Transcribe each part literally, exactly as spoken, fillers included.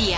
Mediodía.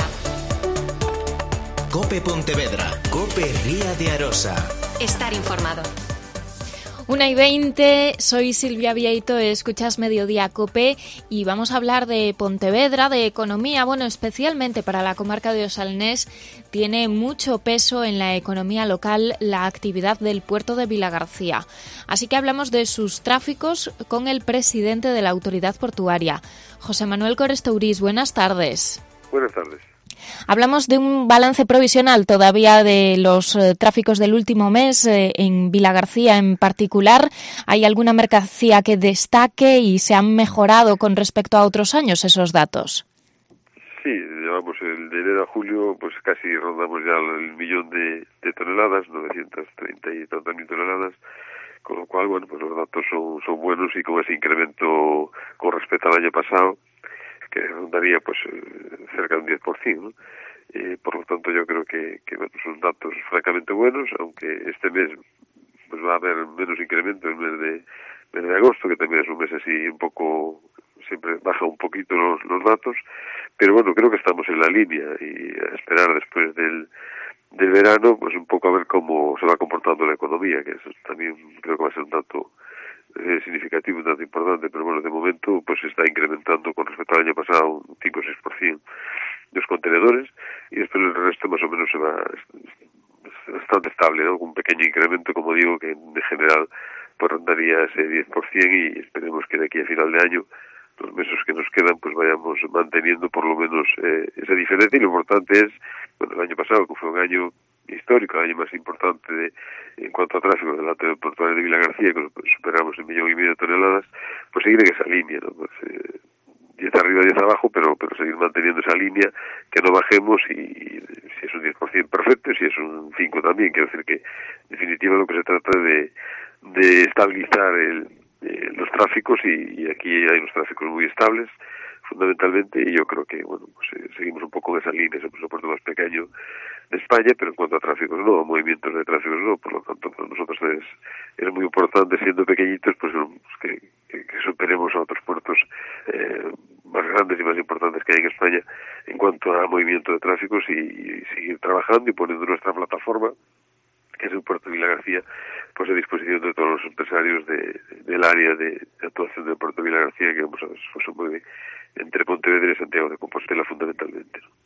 COPE Pontevedra, COPE Ría de Arosa. Estar informado. Una y veinte, soy Silvia Vieito, escuchas Mediodía COPE y vamos a hablar de Pontevedra, de economía. Bueno, especialmente para la comarca de Osalnés, tiene mucho peso en la economía local la actividad del puerto de Vilagarcía. Así que hablamos de sus tráficos con el presidente de la autoridad portuaria, José Manuel Corestourís. Buenas tardes. Buenas tardes. Hablamos de un balance provisional todavía de los eh, tráficos del último mes, eh, en Vilagarcía en particular. ¿Hay alguna mercancía que destaque y se han mejorado con respecto a otros años esos datos? Sí, llevamos el de enero a julio, pues casi rondamos ya el millón de, de toneladas, novecientas treinta y tantas mil toneladas, con lo cual, bueno, pues los datos son, son buenos y con ese incremento con respecto al año pasado, que rondaría pues cerca de un diez por ciento, ¿no? Eh, por lo tanto yo creo que, que bueno, son datos francamente buenos, aunque este mes pues va a haber menos incremento, el mes de, mes de agosto, que también es un mes así un poco, siempre baja un poquito los, los datos, pero bueno, creo que estamos en la línea y a esperar después del, del verano, pues un poco a ver cómo se va comportando la economía, que eso también creo que va a ser un dato Eh, significativo, un dato importante, pero bueno, de momento pues se está incrementando con respecto al año pasado un cinco o seis por ciento de los contenedores y después el resto más o menos se va es bastante estable, ¿no? Con un pequeño incremento, como digo, que en general pues rondaría ese diez por ciento y esperemos que de aquí a final de año, los meses que nos quedan, pues vayamos manteniendo por lo menos eh, esa diferencia. Y lo importante es, bueno, el año pasado, que fue un año histórico, el año más importante de, en cuanto a tráfico de la portuaria de Vilagarcía, que superamos el millón y medio de toneladas, pues seguir en esa línea, ¿no? Pues, eh, diez arriba, diez abajo, pero pero seguir manteniendo esa línea, que no bajemos y, y si es un diez por ciento perfecto, si es un cinco también, quiero decir que en definitiva lo que se trata de, de estabilizar el, eh, los tráficos y, y aquí hay unos tráficos muy estables, fundamentalmente, y yo creo que, bueno, pues eh, seguimos un poco en esa línea, somos el puerto más pequeño de España, pero en cuanto a tráficos no, a movimientos de tráficos no, por lo tanto para nosotros es, es muy importante, siendo pequeñitos, pues, pues que, que, que superemos a otros puertos eh, más grandes y más importantes que hay en España en cuanto a movimiento de tráficos y, y seguir trabajando y poniendo nuestra plataforma, que es el puerto de Vilagarcía, pues a disposición de todos los empresarios de, del área de, de actuación del puerto de Vilagarcía, que vamos a ver, pues, se mueve entre Pontevedra y Santiago de Compostela fundamentalmente, ¿no?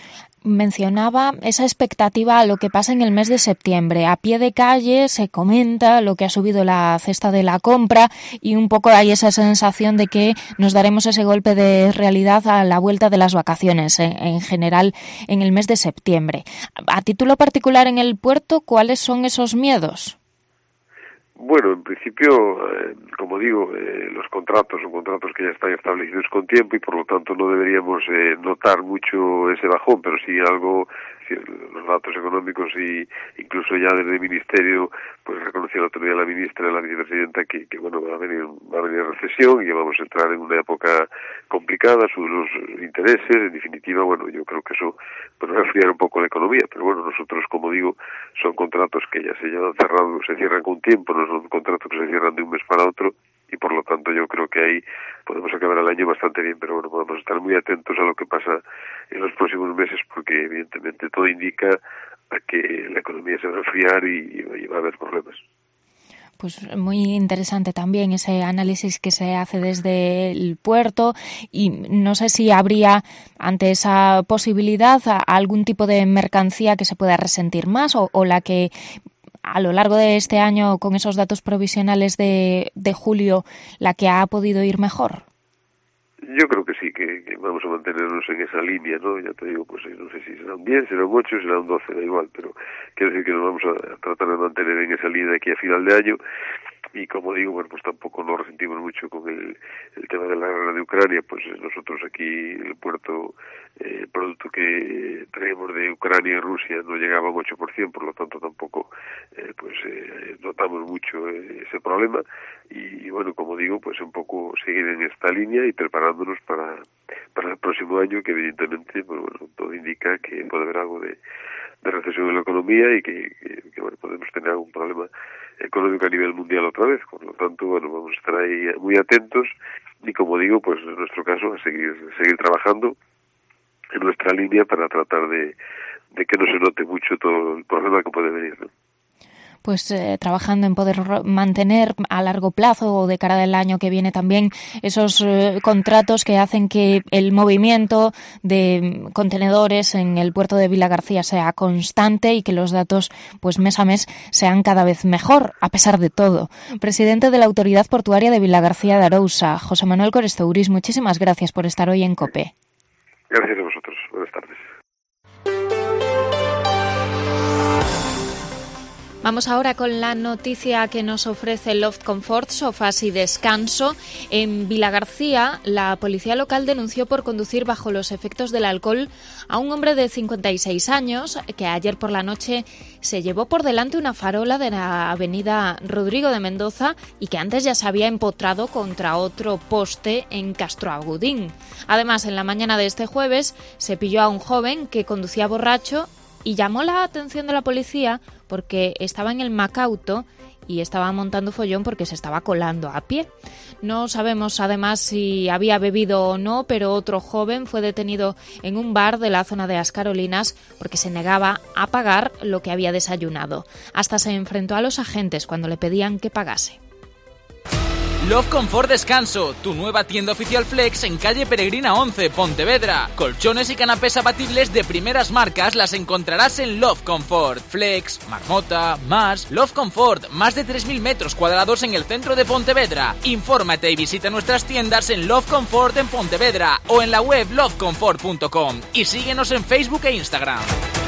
Mencionaba esa expectativa a lo que pasa en el mes de septiembre. A pie de calle se comenta lo que ha subido la cesta de la compra y un poco hay esa sensación de que nos daremos ese golpe de realidad a la vuelta de las vacaciones, en, en general en el mes de septiembre. A título particular en el puerto, ¿cuáles son esos miedos? Bueno, en principio, eh, como digo, eh, los contratos son contratos que ya están establecidos con tiempo y por lo tanto no deberíamos eh, notar mucho ese bajón, pero sí algo, sí, los datos económicos y incluso ya desde el Ministerio, pues reconoció la autoridad de la ministra, la vicepresidenta, que, que bueno, va a venir va a venir recesión y que vamos a entrar en una época complicada, sobre los intereses, en definitiva, bueno, yo creo que eso pues va a enfriar un poco la economía, pero bueno, nosotros, como digo, son contratos que ya se llevan cerrados, se cierran con tiempo, no son contratos que se cierran de un mes para otro y por lo tanto yo creo que ahí podemos acabar el año bastante bien, pero bueno, podemos estar muy atentos a lo que pasa en los próximos meses porque evidentemente todo indica a que la economía se va a enfriar y, y va a haber problemas. Pues muy interesante también ese análisis que se hace desde el puerto y no sé si habría ante esa posibilidad algún tipo de mercancía que se pueda resentir más o, o la que a lo largo de este año con esos datos provisionales de, de julio la que ha podido ir mejor. Yo creo que sí, que, que vamos a mantenernos en esa línea, ¿no? Ya te digo, pues no sé si será un diez, será un ocho, será un doce, da igual, pero quiero decir que nos vamos a, a tratar de mantener en esa línea de aquí a final de año y como digo, bueno, pues tampoco nos resentimos mucho con el, el tema de la guerra de Ucrania, pues nosotros aquí el puerto, eh, el producto que traemos de Ucrania y Rusia no llegaba a un ocho por ciento, por lo tanto tampoco eh, pues eh, notamos mucho eh, ese problema y, y bueno, como digo, pues un poco seguir en esta línea y preparándonos para, para el próximo año, que evidentemente, pues bueno, todo indica que puede haber algo de, de recesión en la economía y que, que, que bueno, podemos tener algún problema económico a nivel mundial otra vez, por lo tanto, bueno, vamos a estar ahí muy atentos y como digo, pues en nuestro caso a seguir seguir trabajando en nuestra línea para tratar de, de que no se note mucho todo el problema que puede venir, ¿no? Pues eh, trabajando en poder mantener a largo plazo o de cara del año que viene también esos eh, contratos que hacen que el movimiento de contenedores en el puerto de Vilagarcía sea constante y que los datos pues mes a mes sean cada vez mejor, a pesar de todo. Presidente de la Autoridad Portuaria de Vilagarcía de Arousa, José Manuel Corestouris, muchísimas gracias por estar hoy en COPE. Gracias a vosotros. Buenas tardes. Vamos ahora con la noticia que nos ofrece Loft Comfort, sofás y descanso. En Vilagarcía, la policía local denunció por conducir bajo los efectos del alcohol a un hombre de cincuenta y seis años que ayer por la noche se llevó por delante una farola de la avenida Rodrigo de Mendoza y que antes ya se había empotrado contra otro poste en Castroagudín. Además, en la mañana de este jueves se pilló a un joven que conducía borracho y llamó la atención de la policía porque estaba en el Macauto y estaba montando follón porque se estaba colando a pie. No sabemos además si había bebido o no, pero otro joven fue detenido en un bar de la zona de As Carolinas porque se negaba a pagar lo que había desayunado. Hasta se enfrentó a los agentes cuando le pedían que pagase. Love Comfort Descanso, tu nueva tienda oficial Flex en calle Peregrina once, Pontevedra. Colchones y canapés abatibles de primeras marcas las encontrarás en Love Comfort. Flex, Marmota, Más, Love Comfort, más de tres mil metros cuadrados en el centro de Pontevedra. Infórmate y visita nuestras tiendas en Love Comfort en Pontevedra o en la web love comfort punto com y síguenos en Facebook e Instagram.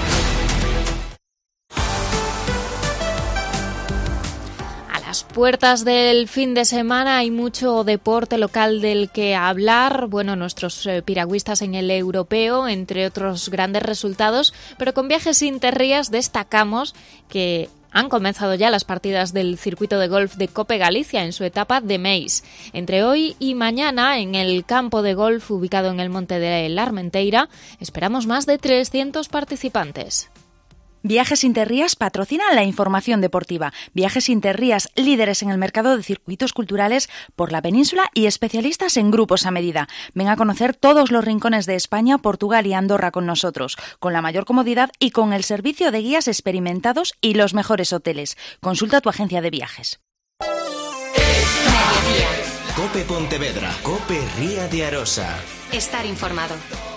Las puertas del fin de semana hay mucho deporte local del que hablar. Bueno, nuestros eh, piragüistas en el europeo, entre otros grandes resultados, pero con Viajes Interrías destacamos que han comenzado ya las partidas del circuito de golf de Cope Galicia en su etapa de Meis. Entre hoy y mañana, en el campo de golf ubicado en el monte de la Armenteira, esperamos más de trescientos participantes. Viajes Interrías patrocinan la información deportiva. Viajes Interrías, líderes en el mercado de circuitos culturales por la península y especialistas en grupos a medida. Ven a conocer todos los rincones de España, Portugal y Andorra con nosotros, con la mayor comodidad y con el servicio de guías experimentados y los mejores hoteles. Consulta tu agencia de viajes. Cope Pontevedra, Cope Ría de Arosa. Estar informado.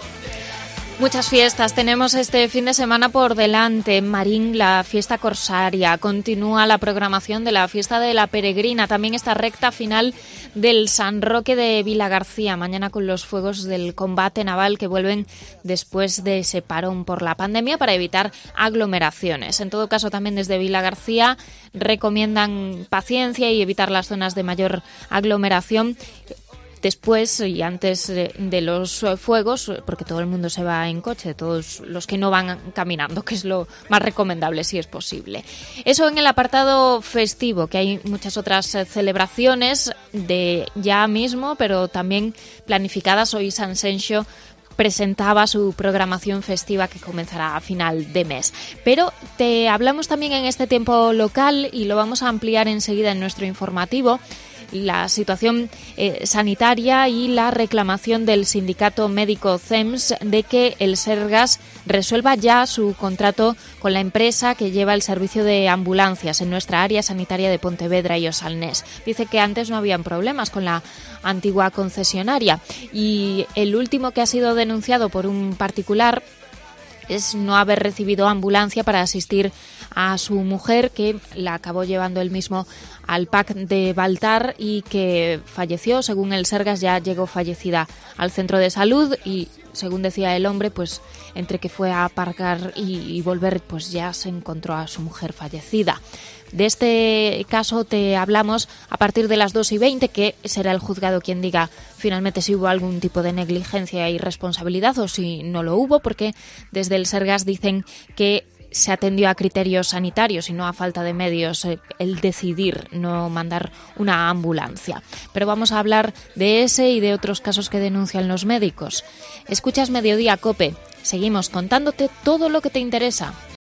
Muchas fiestas tenemos este fin de semana por delante. En Marín, la fiesta corsaria. Continúa la programación de la fiesta de la Peregrina. También esta recta final del San Roque de Vilagarcía. Mañana con los fuegos del combate naval que vuelven después de ese parón por la pandemia para evitar aglomeraciones. En todo caso, también desde Vilagarcía recomiendan paciencia y evitar las zonas de mayor aglomeración después y antes de los fuegos, porque todo el mundo se va en coche, todos los que no van caminando, que es lo más recomendable si es posible. Eso en el apartado festivo, que hay muchas otras celebraciones de ya mismo, pero también planificadas. Hoy San Senxo presentaba su programación festiva que comenzará a final de mes. Pero te hablamos también en este tiempo local y lo vamos a ampliar enseguida en nuestro informativo. La situación eh, sanitaria y la reclamación del sindicato médico C E M S de que el Sergas resuelva ya su contrato con la empresa que lleva el servicio de ambulancias en nuestra área sanitaria de Pontevedra y Osalnés. Dice que antes no habían problemas con la antigua concesionaria y el último que ha sido denunciado por un particular es no haber recibido ambulancia para asistir a su mujer, que la acabó llevando él mismo al P A C de Baltar y que falleció. Según el Sergas, ya llegó fallecida al centro de salud y, según decía el hombre, pues entre que fue a aparcar y, y volver, pues ya se encontró a su mujer fallecida. De este caso te hablamos a partir de las dos y veinte, que será el juzgado quien diga finalmente si hubo algún tipo de negligencia y responsabilidad o si no lo hubo, porque desde el Sergas dicen que se atendió a criterios sanitarios y no a falta de medios eh, el decidir no mandar una ambulancia. Pero vamos a hablar de ese y de otros casos que denuncian los médicos. Escuchas Mediodía Cope. Seguimos contándote todo lo que te interesa.